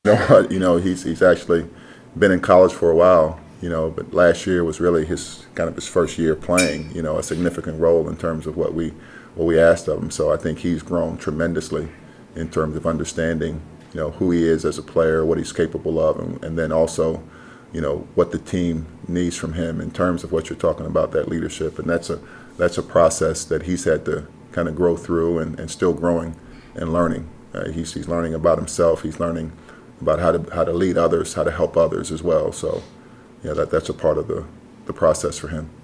You know what? He's actually been in college for a while. But last year was really his first year playing. A significant role in terms of what we asked of him. So I think he's grown tremendously in terms of understanding, who he is as a player, what he's capable of, and then also, what the team needs from him in terms of what you're talking about, that leadership. And that's a process that he's had to kind of grow through and still growing and learning. He's learning about himself. He's learning about how to lead others, how to help others as well. So, that's a part of the process for him.